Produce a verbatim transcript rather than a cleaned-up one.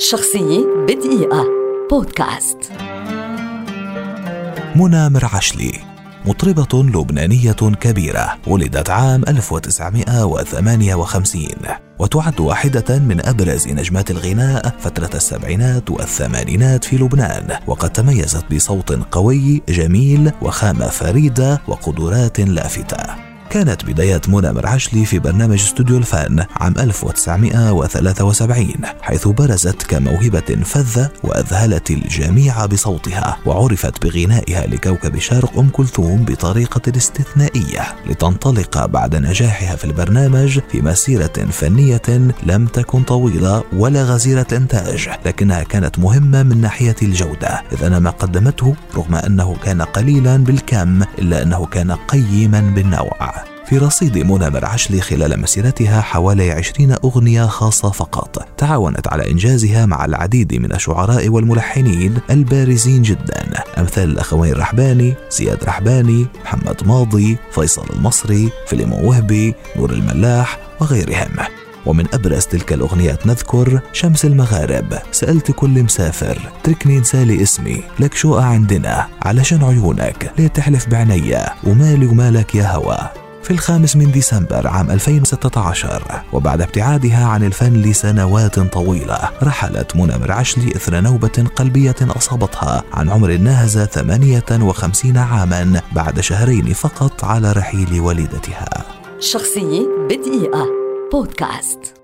شخصية بدقيقة بودكاست. منى مرعشلي مطربة لبنانية كبيرة، ولدت عام ألف وتسعمائة وثمانية وخمسين، وتعد واحدة من أبرز نجمات الغناء فترة السبعينات والثمانينات في لبنان، وقد تميزت بصوت قوي جميل وخامة فريدة وقدرات لافتة. كانت بداية منى مرعشلي في برنامج استوديو الفن عام ألف وتسعمائة وثلاثة وسبعين، حيث برزت كموهبة فذة وأذهلت الجميع بصوتها، وعرفت بغنائها لكوكب الشرق أم كلثوم بطريقة استثنائية، لتنطلق بعد نجاحها في البرنامج في مسيرة فنية لم تكن طويلة ولا غزيرة الإنتاج، لكنها كانت مهمة من ناحية الجودة، إذ أن ما قدمته رغم أنه كان قليلا بالكم إلا أنه كان قيما بالنوع. في رصيد منى مرعشلي خلال مسيرتها حوالي عشرين أغنية خاصة فقط، تعاونت على إنجازها مع العديد من الشعراء والملحنين البارزين جدا، أمثال الأخوين رحباني، زياد رحباني، محمد ماضي، فيصل المصري، فيلم وهبي، نور الملاح وغيرهم. ومن أبرز تلك الأغنيات نذكر شمس المغارب، سألت كل مسافر، تركني انسالي اسمي، لك شو عندنا، علشان عيونك، ليه تحلف بعنيا، ومالي ومالك يا هوا. في الخامس من ديسمبر عام ألفين وستة عشر، وبعد ابتعادها عن الفن لسنوات طويلة، رحلت منى مرعشلي إثر نوبة قلبية أصابتها عن عمر ناهز ثمانية وخمسين عاما بعد شهرين فقط على رحيل والدتها. شخصية بدقيقة بودكاست.